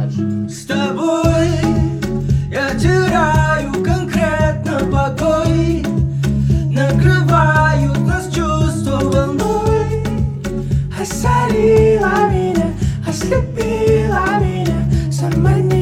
С тобой я теряю конкретно покой. Накрывают нас чувства волной. Осорила меня, ослепила меня, сама не